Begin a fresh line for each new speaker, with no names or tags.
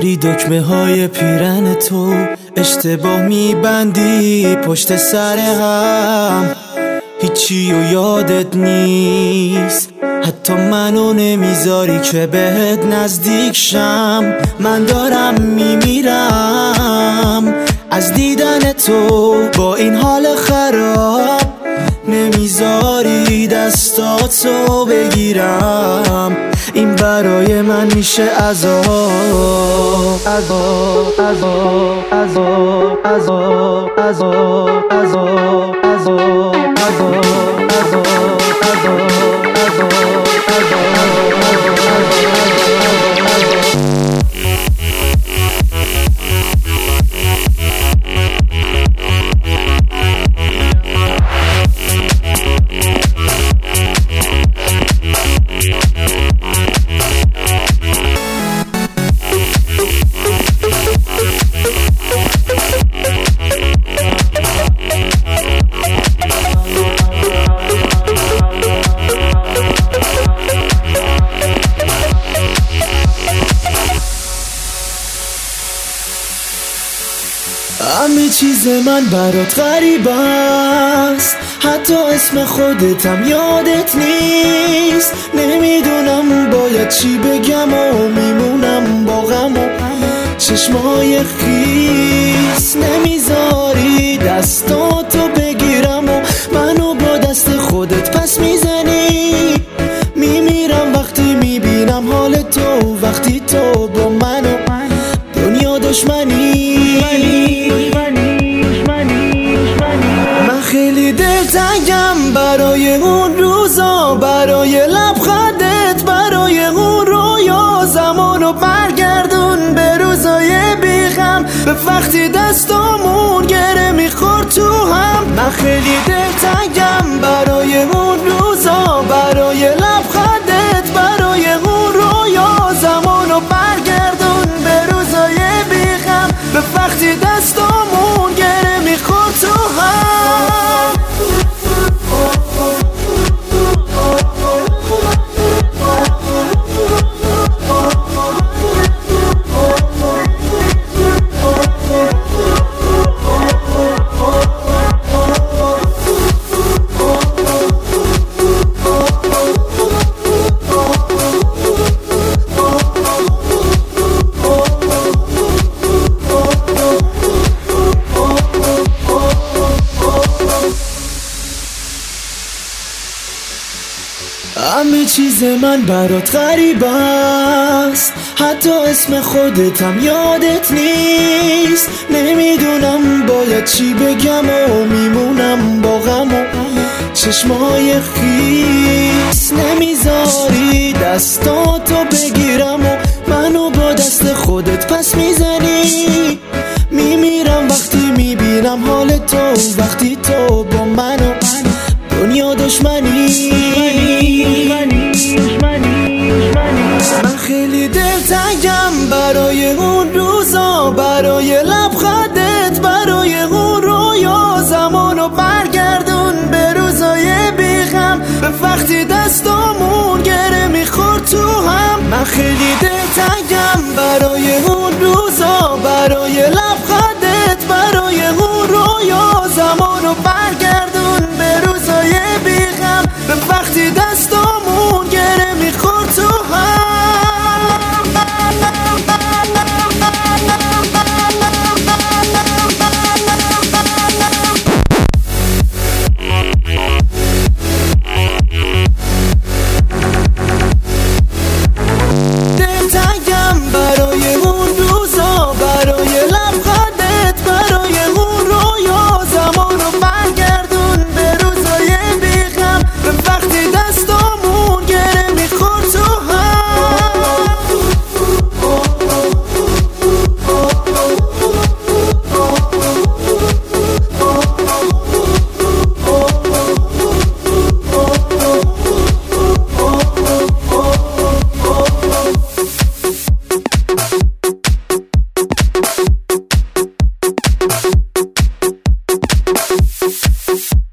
وقتی دکمه های پیرن تو اشتباه میبندی پشت سر هم، هیچی و یادت نیست، حتی منو نمیذاری که بهت نزدیک شم. من دارم میمیرم از دیدن تو، با این حال خراب نمیذاری دستاتو بگیرم. این برای من میشه عذاب، عذاب، عذاب، عذاب، عذاب، عذاب، عذاب، عذاب، همه چیز من برات غریب است، حتی اسم خودتم یادت نیست. نمیدونم باید چی بگم و میمونم با غم و چشمای خیس. نمیذاری دستاتو بگیرم و منو با دست خودت پس میزنی. میمیرم وقتی میبینم حال تو، وقتی تو با منو دنیا دشمنی. من خیلی دلتنگم برای اون روزا، برای لبخندت، برای اون رویا. زمانو برگردون به روزای بیغم، به وقتی دستامون گره میخورد تو هم. من خیلی دلتنگم برای اون روزا، برای لبخندت، برای اون رویا. زمانو برگردون به روزای بیغم، به وقتی دستامون گره میخورد تو هم. همه چیز من برات غریب است، حتی اسم خودتم یادت نیست. نمیدونم باید چی بگم و میمونم با غم و چشمای خیس. نمیذاری دستاتو بگیرم و منو با دست خودت پس میزنی. میمیرم وقتی میبینم حال تو، وقتی تو با منو دنیا دشمنی. من خیلی دلتنگم برای اون روزا، برای لبخندت، برای اون رویا. زمانو برگردون به روزای بیغم، به وقتی دستامون گره میخورد تو هم. من خیلی دلتنگم برای اون روزا، برای لبخندت، برای اون رویا. زمانو برگردون به روزای بیغم، به وقتی دستامون گره میخورد تو هم. دلتنگم برای اون روزا، برای لبخندت، برای اون رویا. زمانو برگردون به روزای بیغم، به وقتی دستامون گره میخورد تو هم.